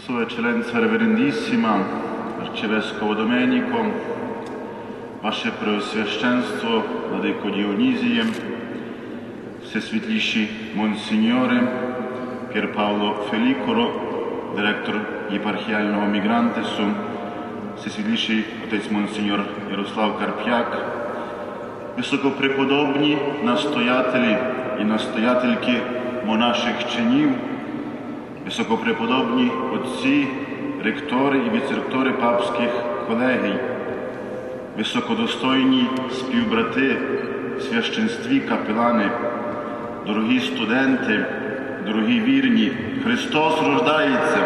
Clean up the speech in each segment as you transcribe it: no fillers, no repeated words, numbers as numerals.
Sua Eccellenza Reverendissima, Arcivescovo Domenico, Ваше Преосвященство, Владико Діонізіє, Всесвітліші Монсеньори, П'єр Павло Фелікоро, директор єпархіального мігрантесу, Всесвітліший отець Монсеньор Ярослав Карп'як, високопреподобні настоятелі і настоятельки монаших чинів, високопреподобні отці, ректори і віцеректори папських колегій, високодостойні співбрати в священстві капелани, дорогі студенти, дорогі вірні, Христос рождається!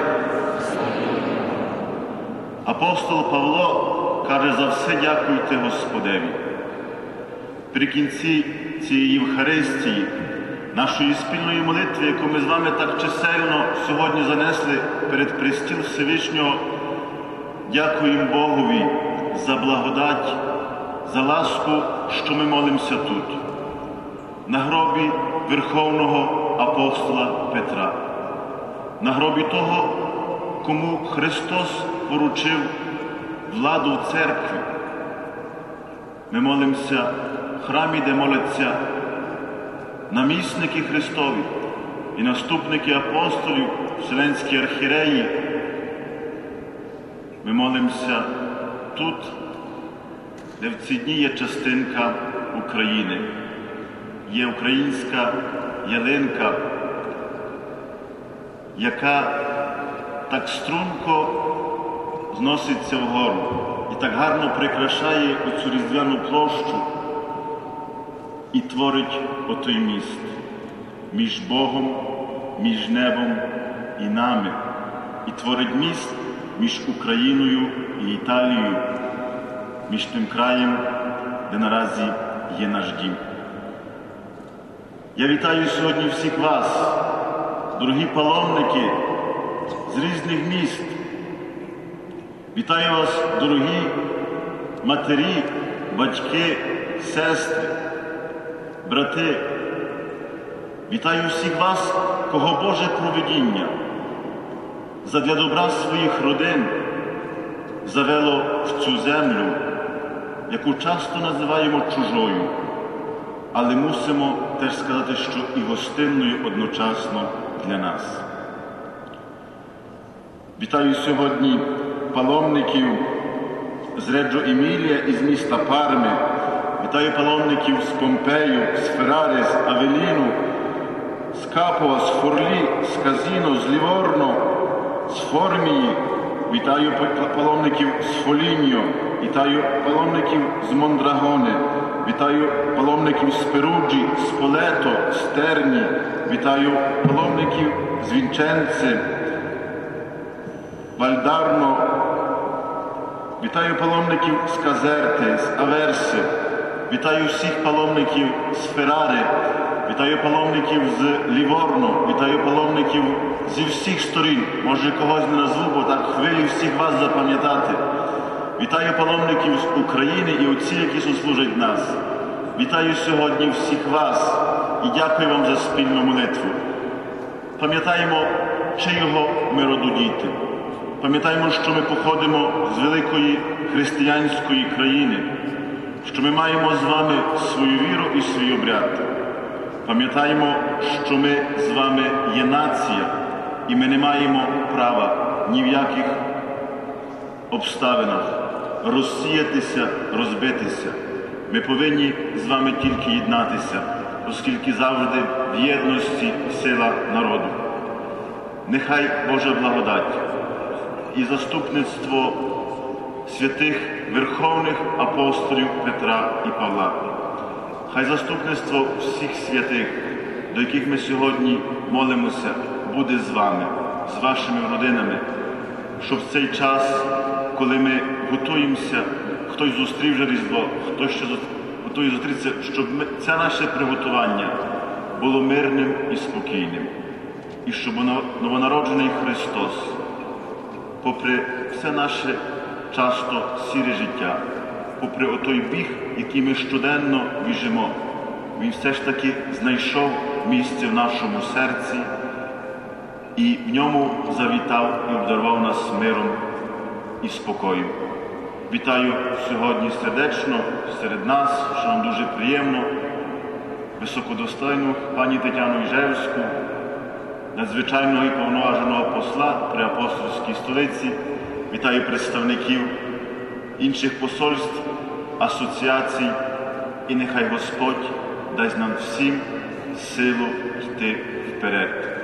Апостол Павло каже: за все дякуйте Господеві. При кінці цієї Євхаристії, нашої спільної молитви, яку ми з вами так чисельно сьогодні занесли перед престіл Всевишнього, дякуємо Богові за благодать, за ласку, що ми молимося тут, на гробі Верховного апостола Петра, на гробі того, кому Христос поручив владу в церкві. Ми молимося в храмі, де моляться намісники Христові і наступники апостолів, вселенські архієреї. Ми молимося тут, де в ці дні є частинка України, є українська ялинка, яка так струнко зноситься вгору і так гарно прикрашає оцю різдвяну площу і творить отой міст між Богом, між небом і нами, і творить міст між Україною і Італією, між тим краєм, де наразі є наш дім. Я вітаю сьогодні всіх вас, дорогі паломники з різних міст. Вітаю вас, дорогі матері, батьки, сестри, брати. Вітаю всіх вас, кого Боже провидіння задля добра своїх родин завело в цю землю, яку часто називаємо чужою, але мусимо теж сказати, що і гостинною одночасно для нас. Вітаю сьогодні паломників з Реджо Емілія із міста Парми. Вітаю паломників з Помпею, з Феррари, з Авеліну, з Капова, з Форлі, з Казіно, з Ліворно, з Формії. Вітаю паломників з Фоліньо. Вітаю паломників з Мондрагоне. Вітаю паломників з Перуджі, з Полето, з Терні. Вітаю паломників з Вінченце, Вальдарно. Вітаю паломників з Казерти, з Аверси. Вітаю всіх паломників з Феррари. Вітаю паломників з Ліворно. Вітаю паломників зі всіх сторін. Може, когось не назву, бо так хвилі всіх вас запам'ятати. Вітаю паломників з України і отці, які сослужать нас. Вітаю сьогодні всіх вас і дякую вам за спільну молитву. Пам'ятаємо, чиєго ми роду діти. Пам'ятаємо, що ми походимо з великої християнської країни, що ми маємо з вами свою віру і свій обряд. Пам'ятаємо, що ми з вами є нація, і ми не маємо права ні в яких обставинах розсіятися, розбитися. Ми повинні з вами тільки єднатися, оскільки завжди в єдності сила народу. Нехай Божа благодать і заступництво святих верховних апостолів Петра і Павла, хай заступництво всіх святих, до яких ми сьогодні молимося, буде з вами, з вашими родинами, щоб в цей час, коли ми готуємося, хтось зустрів вже Різдво, хтось ще готує зустрітися, щоб це наше приготування було мирним і спокійним. І щоб новонароджений Христос, попри все наше часто сіре життя, попри отой біг, який ми щоденно біжимо, Він все ж таки знайшов місце в нашому серці і в ньому завітав і обдарував нас миром і спокоєм. Вітаю сьогодні сердечно серед нас, що нам дуже приємно, високодостойну пані Тетяну Іжевську, надзвичайного і повноваженого посла при апостольській столиці. Вітаю представників інших посольств, асоціацій, і нехай Господь дасть нам всім силу йти вперед.